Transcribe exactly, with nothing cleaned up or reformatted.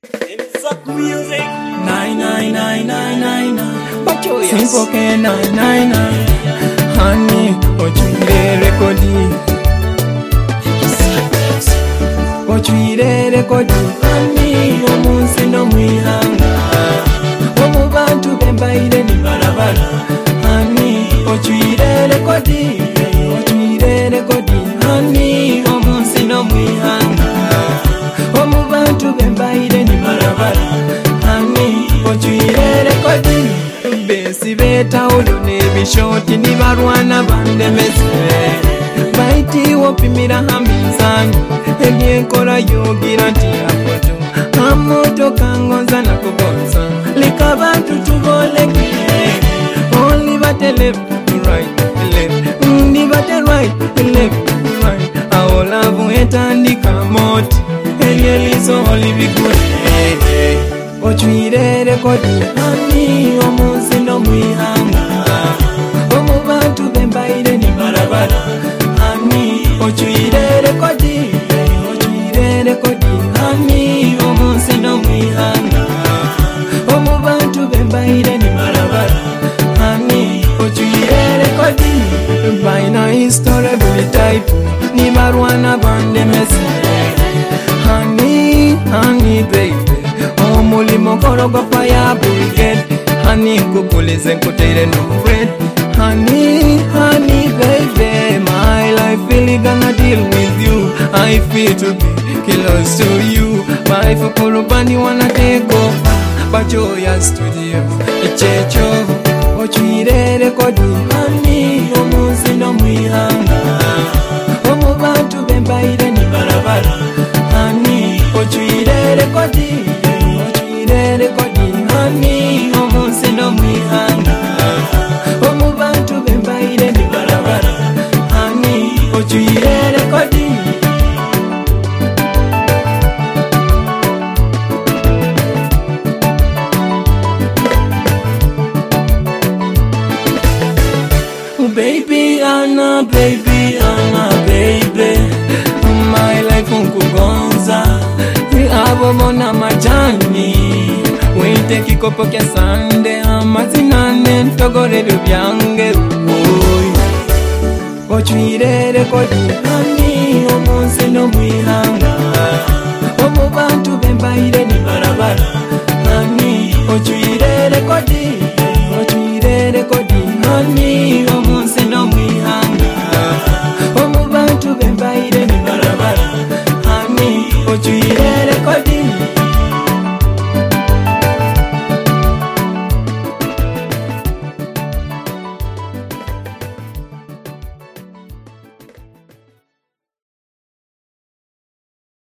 Music nine nine nine nine nine nine. But you Simple K nine nine nine. Honey, ochwire rekodi. Ochwire rekodi. Honey, omunsi no mwihanga. Omu bantu bembaire ni barabara. Honey, ochwire rekodi. Ochwire rekodi. Honey, omunsi no mwihanga. Omu bantu bembaire ni barabara. Honey, ochwire rekodi. Besi beta ulo nebishoti ni barwana bandemese. Baiti wopimira hamizani. Ebyenkora yogira tiyakoto. Amoto kangonza na kugonza. Lika bantu tuboleke. Only bate left to right, left. Ndi bate right, left to right. Aolavu etandika moti. Elieliso olivigwe. Ochwire rekodi. Honey, omunsi no mwihanga. Omu bantu bembaire ni barabara. Honey, ochwire rekodi. Ochwire rekodi. Honey, omunsi no mwihanga. Omu bantu bembaire ni barabara. Honey, ochwire rekodi. Baina history buli type. Ni barwana bandemese. Honey, honey baby. Omulimo korogo fire brigade. Honey kukulize nkuteire no bread. Honey, honey baby. My life really gonna deal with you. I feel to be close to you. My fukurubani wanna take over. Bajoya studio Ichecho. Ochwire rekodi. Honey, omunsi no mwihanga. Omu bantu bembaire ni barabara. Honey, ochwire rekodi. Ochwire rekodi. Honey, omunsi no mwihanga. Omu bantu bembaire ni barabara. Honey, ochwire rekodi. Baby Anna, baby Anna, baby. My life unkugonza. Abo mona majani. Wente kikopo kya sande. Amazinane ntogore byange. Ochwire rekodi. Honey, omunsi no mwihanga. Omu bantu bembaire ni barabara.